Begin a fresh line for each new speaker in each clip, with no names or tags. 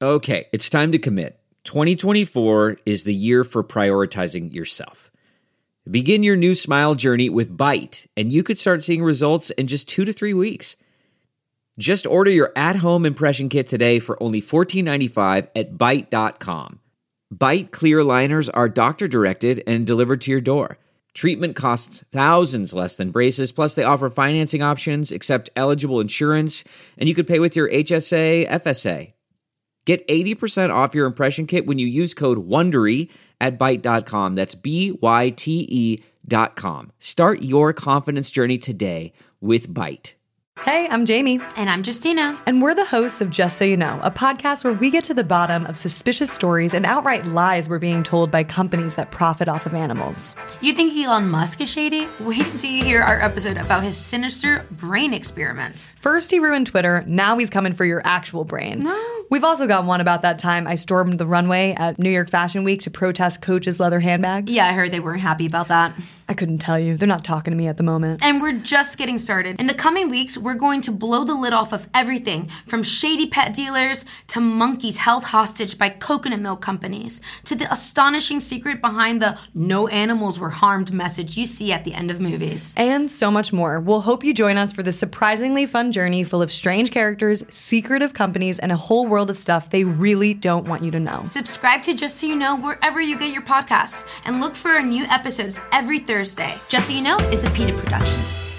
Okay, it's time to commit. 2024 is the year for prioritizing yourself. Begin your new smile journey with Byte, and you could start seeing results in just 2 to 3 weeks. Just order your at-home impression kit today for only $14.95 at Byte.com. Byte clear liners are doctor-directed and delivered to your door. Treatment costs thousands less than braces, plus they offer financing options, accept eligible insurance, and you could pay with your HSA, FSA. Get 80% off your impression kit when you use code WONDERY at Byte.com. That's BYTE.com. Start your confidence journey today with Byte.
Hey, I'm Jamie.
And I'm Justina.
And we're the hosts of Just So You Know, a podcast where we get to the bottom of suspicious stories and outright lies we're being told by companies that profit off of animals.
You think Elon Musk is shady? Wait till you hear our episode about his sinister brain experiments.
First he ruined Twitter, now he's coming for your actual brain.
No.
We've also got one about that time I stormed the runway at New York Fashion Week to protest Coach's leather handbags.
Yeah, I heard they weren't happy about that.
I couldn't tell you. They're not talking to me at the moment.
And we're just getting started. In the coming weeks, we're going to blow the lid off of everything from shady pet dealers to monkeys held hostage by coconut milk companies to the astonishing secret behind the no animals were harmed message you see at the end of movies.
And so much more. We'll hope you join us for this surprisingly fun journey full of strange characters, secretive companies, and a whole world of stuff they really don't want you to know.
Subscribe to Just So You Know wherever you get your podcasts and look for our new episodes every Thursday. Just So You Know is a PETA production.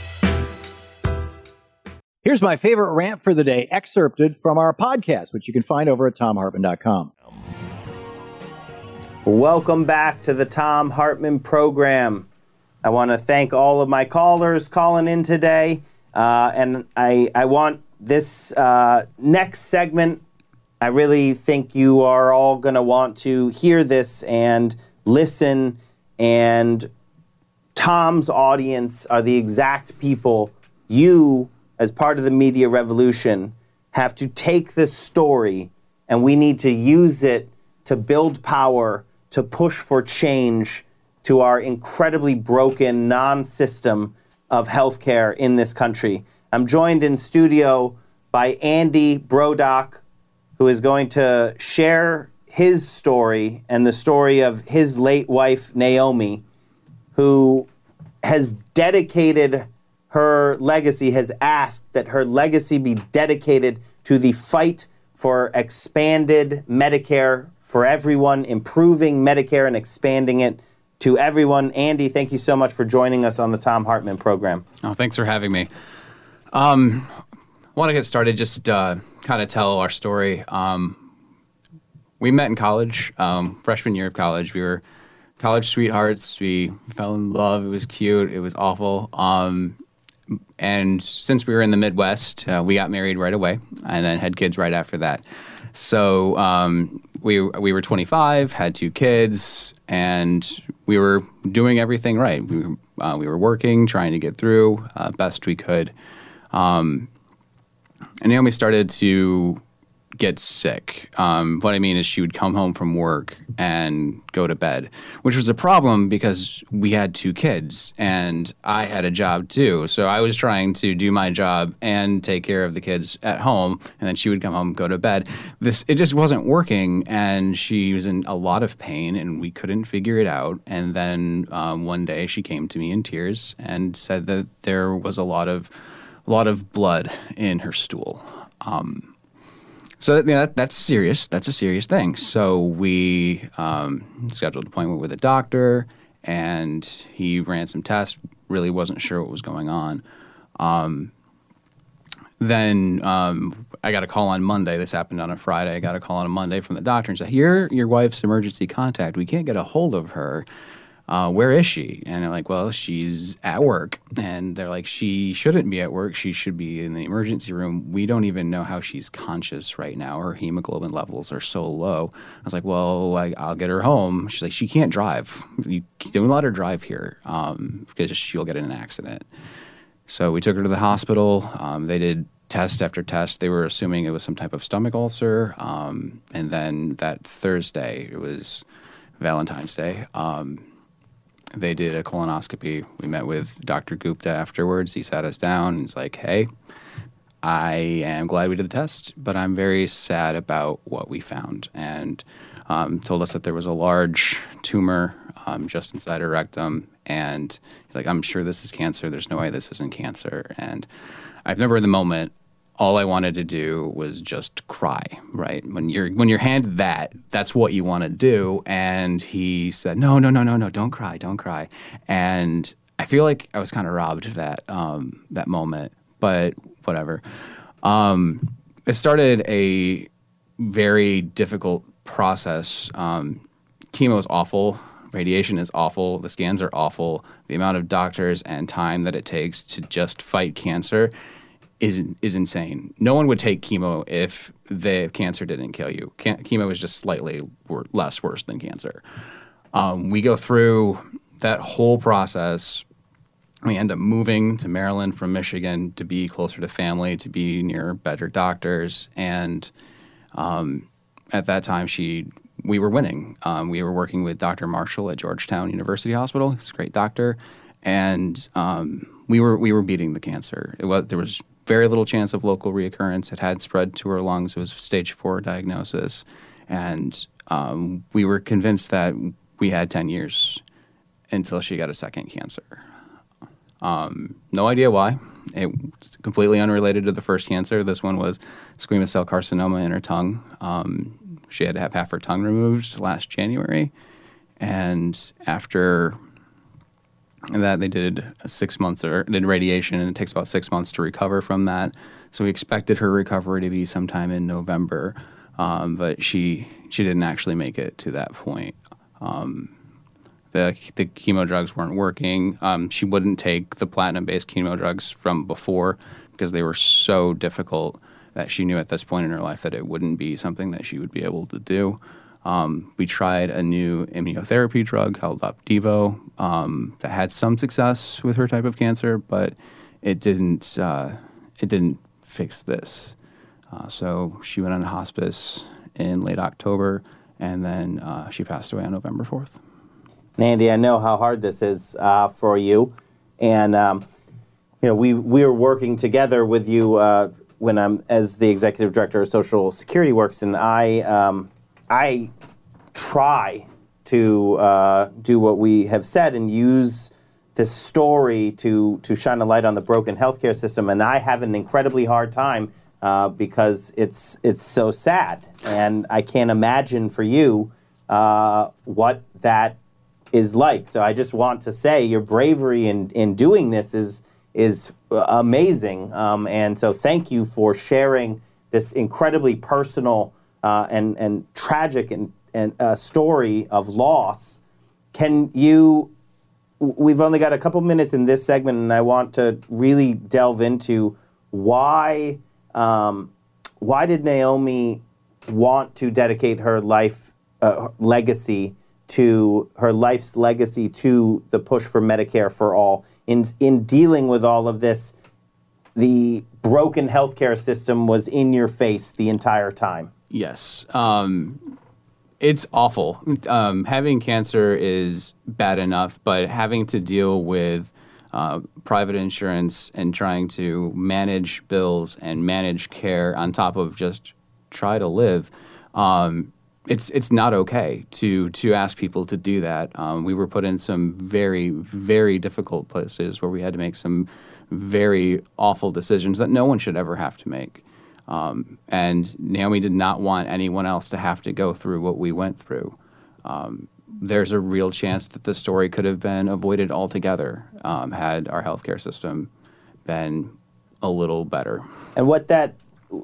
Here's my favorite rant for the day, excerpted from our podcast, which you can find over at TomHartman.com.
Welcome back to the Thom Hartmann program. I want to thank all of my callers calling in today. And I want this next segment, I really think you are all going to want to hear this and listen. And Tom's audience are the exact people you, as part of the media revolution, have to take this story, and we need to use it to build power, to push for change to our incredibly broken non-system of healthcare in this country. I'm joined in studio by Andy Brodock, who is going to share his story and the story of his late wife, Naomi, who has dedicated her legacy, has asked that her legacy be dedicated to the fight for expanded Medicare for everyone, improving Medicare and expanding it to everyone. Andy, thank you so much for joining us on the Thom Hartmann program.
Oh, thanks for having me. I want to get started, just kind of tell our story. We met in college, freshman year of college. We were college sweethearts. We fell in love. It was cute. It was awful. And since we were in the Midwest, we got married right away and then had kids right after that. So we were 25, had 2 kids, and we were doing everything right. We were working, trying to get through best we could. And Naomi started to get sick. What I mean is she would come home from work and go to bed, which was a problem because we had 2 kids and I had a job too. So I was trying to do my job and take care of the kids at home, and then she would come home, go to bed. It just wasn't working, and she was in a lot of pain and we couldn't figure it out. And then one day she came to me in tears and said that there was a lot of blood in her stool. So that's serious. That's a serious thing. So we scheduled an appointment with a doctor, and he ran some tests. Really wasn't sure what was going on. Then I got a call on Monday. This happened on a Friday. I got a call on a Monday from the doctor and said, "You're your wife's emergency contact. We can't get a hold of her. Where is she?" And I'm like, "Well, she's at work." And they're like, "She shouldn't be at work. She should be in the emergency room. We don't even know how she's conscious right now. Her hemoglobin levels are so low." I was like, "Well, I'll get her home." She's like, "She can't drive. You don't let her drive here because she'll get in an accident." So we took her to the hospital. They did test after test. They were assuming it was some type of stomach ulcer. And then that Thursday, it was Valentine's Day, they did a colonoscopy. We met with Dr. Gupta afterwards. He sat us down and he's like, "Hey, I am glad we did the test, but I'm very sad about what we found. And told us that there was a large tumor just inside her rectum. And he's like, I'm sure this is cancer. There's no way this isn't cancer. And I remember in the moment, all I wanted to do was just cry, right? When you're handed that, that's what you want to do. And he said, no, don't cry. And I feel like I was kind of robbed of that moment, but whatever. It started a very difficult process. Chemo is awful. Radiation is awful. The scans are awful. The amount of doctors and time that it takes to just fight cancer is insane. No one would take chemo if the cancer didn't kill you. Chemo is just slightly less worse than cancer. We go through that whole process. We end up moving to Maryland from Michigan to be closer to family, to be near better doctors. And at that time, we were winning. We were working with Dr. Marshall at Georgetown University Hospital. He's a great doctor. And we were beating the cancer. There was very little chance of local reoccurrence. It had spread to her lungs. It was stage 4 diagnosis. And we were convinced that we had 10 years until she got a second cancer. No idea why. It's completely unrelated to the first cancer. This one was squamous cell carcinoma in her tongue. She had to have half her tongue removed last January. And after that, they did 6 months, did radiation, and it takes about 6 months to recover from that. So we expected her recovery to be sometime in November, but she didn't actually make it to that point. The chemo drugs weren't working. She wouldn't take the platinum-based chemo drugs from before because they were so difficult that she knew at this point in her life that it wouldn't be something that she would be able to do. We tried a new immunotherapy drug called Opdivo that had some success with her type of cancer, but it didn't fix this. So she went on hospice in late October, and then she passed away on November 4th.
Andy, I know how hard this is for you, and we were working together with you when I'm as the executive director of Social Security Works, and I try to do what we have said and use this story to shine a light on the broken healthcare system, and I have an incredibly hard time because it's so sad, and I can't imagine for you what that is like. So I just want to say your bravery in doing this is amazing, and so thank you for sharing this incredibly personal and tragic and story of loss. We've only got a couple minutes in this segment, and I want to really delve into why did Naomi want to dedicate her life's legacy to the push for Medicare for all. In dealing with all of this, the broken healthcare system was in your face the entire time.
Yes. It's awful. Having cancer is bad enough, but having to deal with private insurance and trying to manage bills and manage care on top of just try to live, it's not okay to ask people to do that. We were put in some very, very difficult places where we had to make some very awful decisions that no one should ever have to make. And Naomi did not want anyone else to have to go through what we went through. There's a real chance that the story could have been avoided altogether had our healthcare system been a little better. And
what that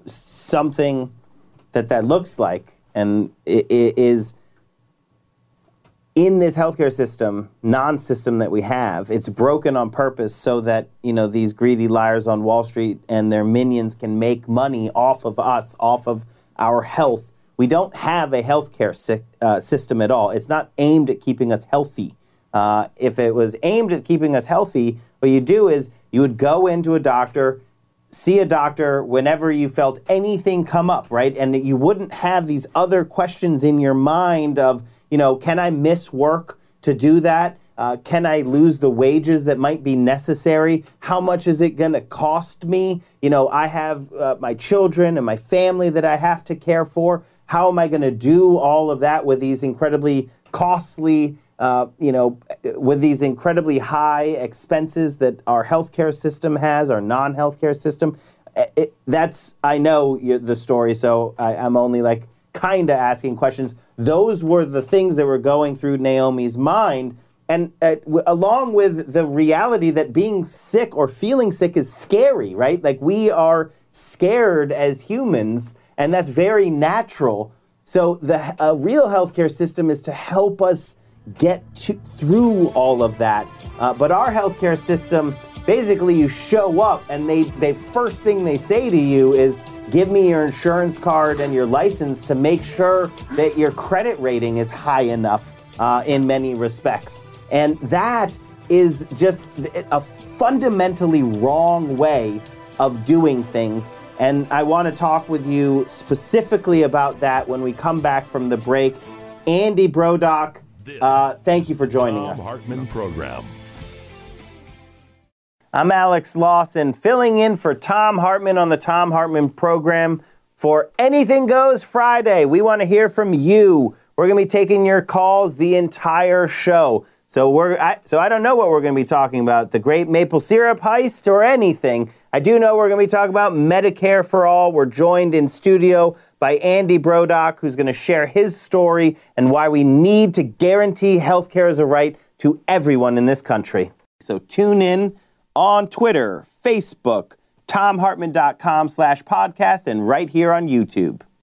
looks like, and it is in this healthcare system, non-system that we have, it's broken on purpose so that, these greedy liars on Wall Street and their minions can make money off of us, off of our health. We don't have a healthcare system at all. It's not aimed at keeping us healthy. If it was aimed at keeping us healthy, what you do is you would go into a doctor, see a doctor whenever you felt anything come up, right? And you wouldn't have these other questions in your mind of, can I miss work to do that? Can I lose the wages that might be necessary? How much is it going to cost me? I have my children and my family that I have to care for. How am I going to do all of that with these incredibly costly, with these incredibly high expenses that our healthcare system has, our non-healthcare system? I know the story, so I'm only kind of asking questions. Those were the things that were going through Naomi's mind. And along with the reality that being sick or feeling sick is scary, right? We are scared as humans, and that's very natural. So the real healthcare system is to help us get through all of that. But our healthcare system, basically you show up and they first thing they say to you is, give me your insurance card and your license to make sure that your credit rating is high enough in many respects. And that is just a fundamentally wrong way of doing things. And I want to talk with you specifically about that when we come back from the break. Andy Brodock, thank you for joining us.
Thom Hartmann Program.
I'm Alex Lawson, filling in for Thom Hartmann on the Thom Hartmann Program for Anything Goes Friday. We want to hear from you. We're going to be taking your calls the entire show. So I don't know what we're going to be talking about, the Great Maple Syrup Heist or anything. I do know we're going to be talking about Medicare for All. We're joined in studio by Andy Brodock, who's going to share his story and why we need to guarantee healthcare as a right to everyone in this country. So tune in on Twitter, Facebook, ThomHartmann.com/podcast, and right here on YouTube.